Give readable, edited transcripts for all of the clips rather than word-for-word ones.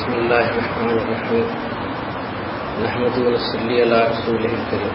بسم اللہ الرحمن الرحیم نحمد و نصلی علی رسول الکریم.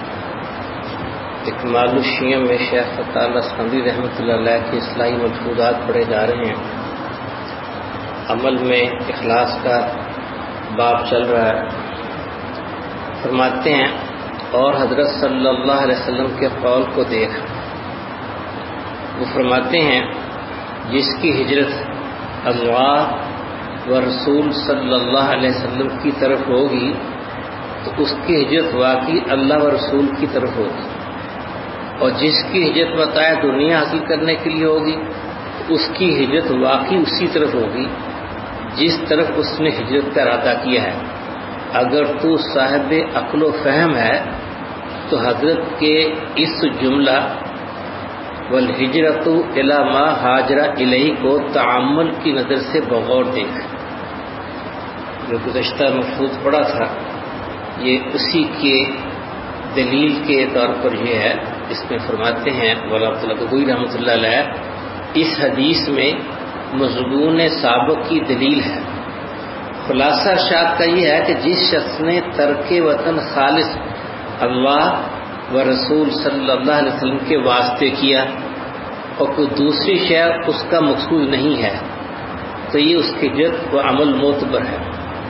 اکمال الشیعہ میں شیخ فتح اللہ اسکندری رحمۃ اللہ علیہ کی اصلاحی ملفوظات پڑھے جا رہے ہیں. عمل میں اخلاص کا باب چل رہا ہے. فرماتے ہیں اور حضرت صلی اللہ علیہ وسلم کے قول کو دیکھ. وہ فرماتے ہیں جس کی ہجرت اللہ و رسول صلی اللہ علیہ وسلم کی طرف ہوگی تو اس کی ہجرت واقعی اللہ و رسول کی طرف ہوگی، اور جس کی ہجرت متاع دنیا حاصل کرنے کے لیے ہوگی تو اس کی ہجرت واقعی اسی طرف ہوگی جس طرف اس نے ہجرت کا ارادہ کیا ہے. اگر تو صاحب عقل و فہم ہے تو حضرت کے اس جملہ والہجرت الی ما ہاجر الیہ کو تعامل کی نظر سے بغور دیکھ. جو گزشتہ مفروض پڑا تھا یہ اسی کے دلیل کے طور پر یہ ہے. اس میں فرماتے ہیں مولانا عبداللہ رحمۃ اللہ علیہ اس حدیث میں مضمون سابق کی دلیل ہے. خلاصہ ارشاد کا یہ ہے کہ جس شخص نے ترک وطن خالص اللہ و رسول صلی اللہ علیہ وسلم کے واسطے کیا اور کوئی دوسری شے اس کا مقصود نہیں ہے تو یہ اس کی ہجرت و عمل معتبر ہے.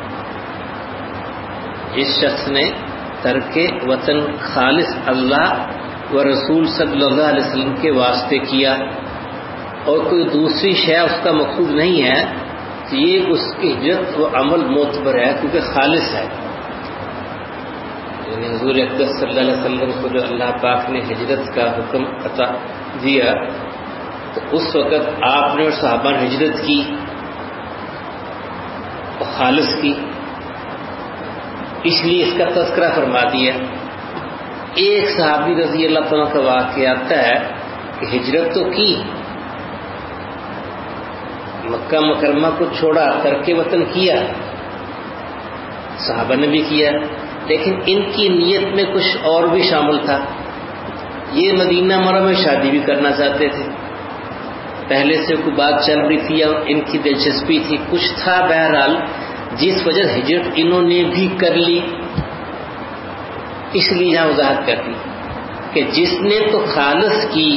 جس شخص نے ترک وطن خالص اللہ و رسول صلی اللہ علیہ وسلم کے واسطے کیا اور کوئی دوسری شے اس کا مقصود نہیں ہے تو یہ اس کی ہجرت و عمل معتبر ہے کیونکہ خالص ہے. یعنی حضور اقدس صلی اللہ علیہ وسلم کو جو اللہ پاک نے ہجرت کا حکم عطا دیا تو اس وقت آپ نے اور صحابہ نے ہجرت کی اور خالص کی، اس لیے اس کا تذکرہ فرما دیا. ایک صحابی رضی اللہ تعالیٰ کا واقعہ آتا ہے کہ ہجرت تو کی، مکہ مکرمہ کو چھوڑا، ترک وطن کیا، صحابہ نے بھی کیا، لیکن ان کی نیت میں کچھ اور بھی شامل تھا. یہ مدینہ منورہ میں شادی بھی کرنا چاہتے تھے، پہلے سے کوئی بات چل رہی تھی یا ان کی دلچسپی تھی، کچھ تھا بہرحال جس وجہ ہجرت انہوں نے بھی کر لی. اس لیے یہاں وضاحت کر دی کہ جس نے تو خالص کی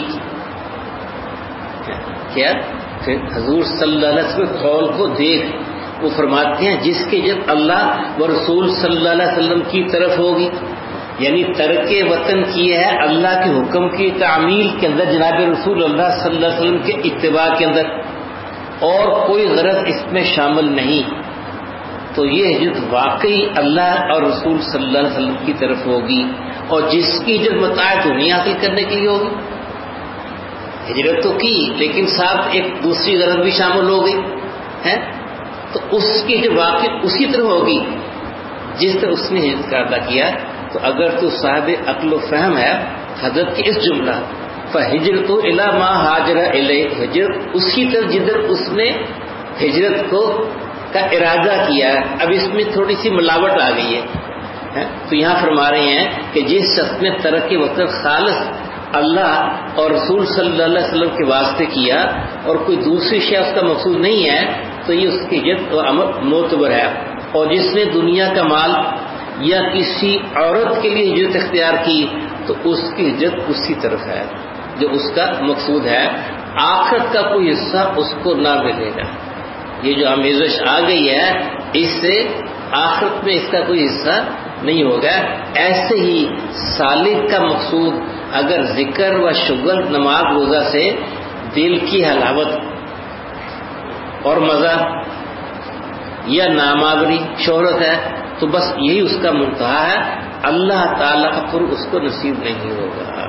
کیا پھر حضور صلی اللہ علیہ وسلم قول کو دیکھ. وہ فرماتے ہیں جس کی ہجرت اللہ و رسول صلی اللہ علیہ وسلم کی طرف ہوگی، یعنی ترک وطن کی ہے اللہ کے حکم کی تعمیل کے اندر، جناب رسول اللہ صلی اللہ علیہ وسلم کے اتباع کے اندر، اور کوئی غرض اس میں شامل نہیں، تو یہ ہجرت واقعی اللہ اور رسول صلی اللہ علیہ وسلم کی طرف ہوگی. اور جس کی ہجرت متاع دنیا حاصل کرنے کے لیے ہوگی، ہجرت تو کی لیکن ساتھ ایک دوسری غرض بھی شامل ہو گئی ہے تو اس کی ہجرت واقعی اسی طرح ہوگی جس طرح اس نے ہجرت کا ارادہ کیا. تو اگر تو صاحب عقل و فہم ہے حضرت کے اس جملہ فہجرت الی ما ہاجر الیہ، ہجرت اسی طرح جدھر اس نے ہجرت کا ارادہ کیا. اب اس میں تھوڑی سی ملاوٹ آ گئی ہے تو یہاں فرما رہے ہیں کہ جس شخص نے ترک وطن خالص اللہ اور رسول صلی اللہ علیہ وسلم کے واسطے کیا اور کوئی دوسری شے اس کا مقصود نہیں ہے تو یہ اس کی ہجرت و عمل معتبر ہے. اور جس نے دنیا کا مال یا کسی عورت کے لیے ہجرت اختیار کی تو اس کی ہجرت اسی طرف ہے جو اس کا مقصود ہے. آخرت کا کوئی حصہ اس کو نہ ملے گا. یہ جو آمیزش آ گئی ہے اس سے آخرت میں اس کا کوئی حصہ نہیں ہوگا. ایسے ہی سالک کا مقصود اگر ذکر و شغل نماز روزہ سے دل کی حلاوت اور مزہ یا نامآوری شہرت ہے تو بس یہی اس کا منتہا ہے. اللہ تعالیٰ کا پر اس کو نصیب نہیں ہوگا.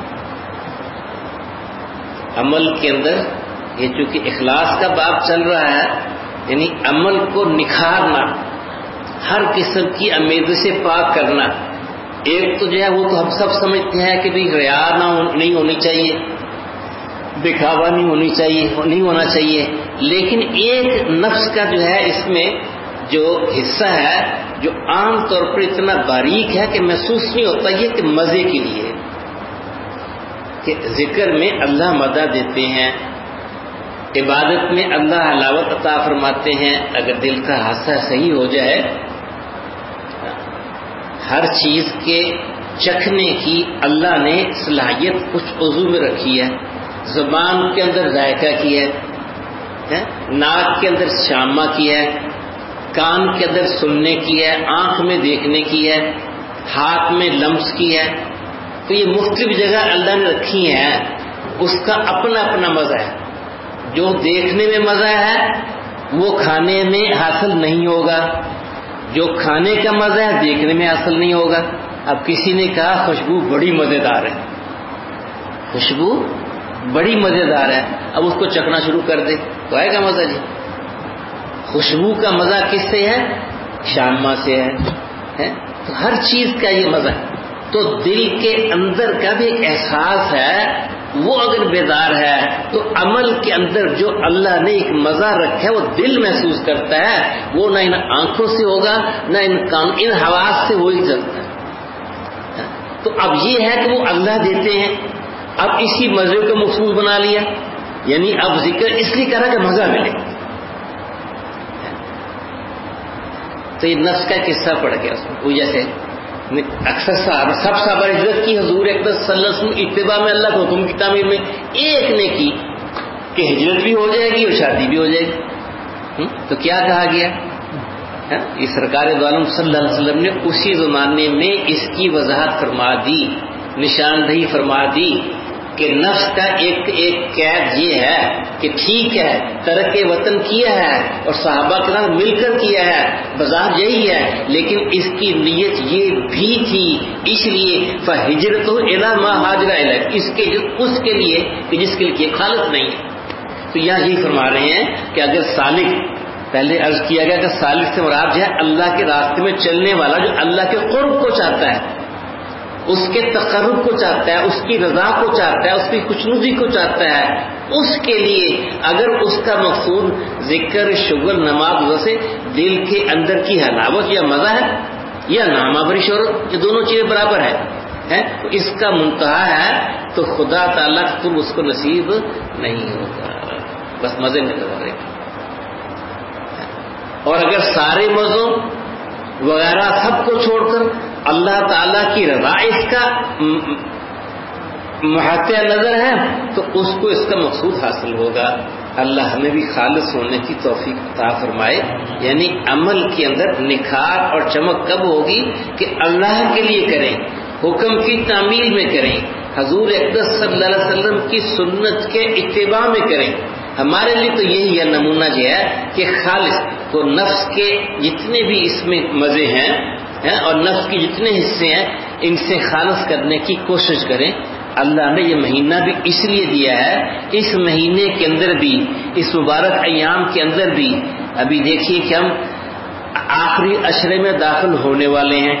عمل کے اندر یہ چونکہ اخلاص کا باب چل رہا ہے، یعنی عمل کو نکھارنا، ہر قسم کی امیدوں سے پاک کرنا. ایک تو جو ہے وہ تو ہم سب سمجھتے ہیں کہ بھئی ریا نہیں ہونی چاہیے، دکھاوا نہیں ہونا چاہیے، لیکن ایک نفس کا جو ہے اس میں جو حصہ ہے جو عام طور پر اتنا باریک ہے کہ محسوس نہیں ہوتا، یہ کہ مزے کے لیے کہ ذکر میں اللہ مدد دیتے ہیں عبادت میں اللہ حلاوت عطا فرماتے ہیں اگر دل کا حادثہ صحیح ہو جائے. ہر چیز کے چکھنے کی اللہ نے صلاحیت کچھ عضو میں رکھی ہے. زبان کے اندر ذائقہ کی ہے, ناک کے اندر شامہ کی ہے, کان کے اندر سننے کی ہے, آنکھ میں دیکھنے کی ہے, ہاتھ میں لمس کی ہے. تو یہ مختلف جگہ اللہ نے رکھی ہیں, اس کا اپنا اپنا مزہ ہے. جو دیکھنے میں مزہ ہے وہ کھانے میں حاصل نہیں ہوگا, جو کھانے کا مزہ ہے دیکھنے میں حاصل نہیں ہوگا. اب کسی نے کہا خوشبو بڑی مزیدار ہے, خوشبو بڑی مزیدار ہے, اب اس کو چکھنا شروع کر دے تو آئے گا مزہ جی. خوشبو کا مزہ کس سے ہے؟ شامہ سے ہے. تو ہر چیز کا یہ مزہ ہے. تو دل کے اندر کا بھی احساس ہے, وہ اگر بیدار ہے تو عمل کے اندر جو اللہ نے ایک مزہ رکھا ہے وہ دل محسوس کرتا ہے, وہ نہ ان آنکھوں سے ہوگا نہ ان حواس سے وہی چلتا ہے. تو اب یہ ہے کہ وہ اللہ دیتے ہیں, اب اسی مزے کو مخصوص بنا لیا, یعنی اب ذکر اس لیے کرا کہ مزہ ملے. تو یہ نفس کا قصہ پڑ گیا اس میں. وہ جیسے اکثر سب صحابہ ہجرت کی, حضور اقدس صلی اللہ علیہ وسلم اتباع میں اللہ کے حکم کی تعمیر میں ایک نے کی کہ ہجرت بھی ہو جائے گی اور شادی بھی ہو جائے گی. تو کیا کہا گیا؟ یہ سرکار دو عالم صلی اللہ علیہ وسلم نے اسی زمانے میں اس کی وضاحت فرما دی, نشاندہی فرما دی کہ نفس کا ایک ایک قید یہ ہے کہ ٹھیک ہے ترک وطن کیا ہے اور صحابہ کے ساتھ مل کر کیا ہے, بظاہر یہی ہے, لیکن اس کی نیت یہ بھی تھی, اس لیے فہجرت الی ما ہاجر الیہ, اس کے لیے کہ جس کے لیے خالص نہیں ہے. تو یہاں یہی فرما رہے ہیں کہ اگر سالک, پہلے عرض کیا گیا کہ سالک سے مراد جو ہے اللہ کے راستے میں چلنے والا جو اللہ کے قرب کو چاہتا ہے, اس کے تقرب کو چاہتا ہے, اس کی رضا کو چاہتا ہے, اس کی خوشنودی کو چاہتا ہے, اس کے لیے اگر اس کا مقصود ذکر شغل نماز سے دل کے اندر کی حلاوت یا مزہ ہے یا نامہ شہرت, یہ دونوں چیزیں برابر ہیں, تو اس کا منتہا ہے تو خدا تعالیٰ تم اس کو نصیب نہیں ہوگا, بس مزے میں لگا رہے. اور اگر سارے مزوں وغیرہ سب کو چھوڑ کر اللہ تعالیٰ کی رضا اس کا محاطہ نظر ہے تو اس کو اس کا مقصود حاصل ہوگا. اللہ ہمیں بھی خالص ہونے کی توفیق عطا فرمائے. یعنی عمل کے اندر نکھار اور چمک کب ہوگی کہ اللہ کے لیے کریں, حکم کی تعمیل میں کریں, حضور اقدس صلی اللہ علیہ وسلم کی سنت کے اتباع میں کریں. ہمارے لیے تو یہی ہے نمونہ جو ہے کہ خالص تو نفس کے جتنے بھی اس میں مزے ہیں اور نفس کے جتنے حصے ہیں ان سے خالص کرنے کی کوشش کریں. اللہ نے یہ مہینہ بھی اس لیے دیا ہے, اس مہینے کے اندر بھی, اس مبارک ایام کے اندر بھی, ابھی دیکھیے کہ ہم آخری عشرے میں داخل ہونے والے ہیں,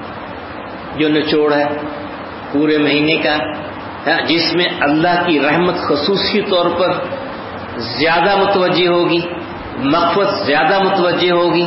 جو نچوڑ ہے پورے مہینے کا, جس میں اللہ کی رحمت خصوصی طور پر زیادہ متوجہ ہوگی, مغفرت زیادہ متوجہ ہوگی.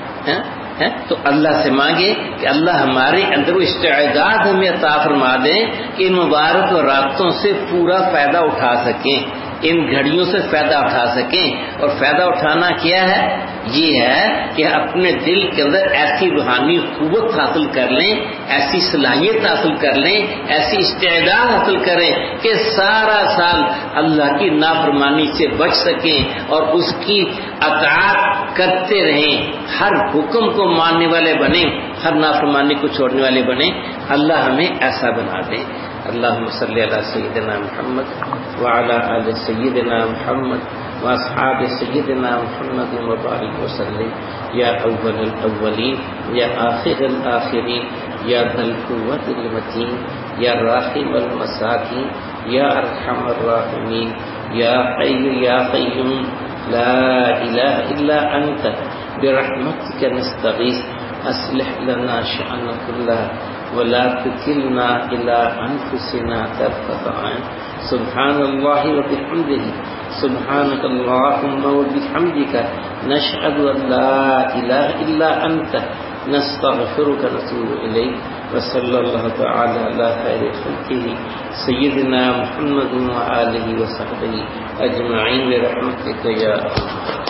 تو اللہ سے مانگے کہ اللہ ہمارے اندر وہ استعداد ہمیں عطا فرما دیں کہ ان مبارک راتوں سے پورا فائدہ اٹھا سکیں, ان گھڑیوں سے فائدہ اٹھا سکیں. اور فائدہ اٹھانا کیا ہے؟ یہ ہے کہ اپنے دل کے اندر ایسی روحانی قوت حاصل کر لیں, ایسی صلاحیت حاصل کر لیں, ایسی استعداد حاصل کریں کہ سارا سال اللہ کی نافرمانی سے بچ سکیں اور اس کی اطاعت کرتے رہیں, ہر حکم کو ماننے والے بنیں, ہر نافرمانی کو چھوڑنے والے بنیں. اللہ ہمیں ایسا بنا دے. اللہم صلی علی سیدنا محمد وعلی آل سیدنا محمد واصحاب سیدنا محمد وبارک وسلم. یا اول الاولین یا آخر الاخرین یا ذا القوة المتین یا راحم المساکین یا ارحم الراحمین یا حی یا قیوم لا الہ الا انت برحمتک نستغیث اصلح لنا شأننا كله ولا تكلنا إلى أنفسنا طرفة عين. سبحان الله وبحمده سبحانك اللهم وبحمدك نشهد أن لا إله إلا أنت نستغفرك ونتوب إليك. وصلی اللہ تعالی علی خیر خلقہ سیدنا محمد وآلہ وصحبہ اجمعین برحمتک یا ارحم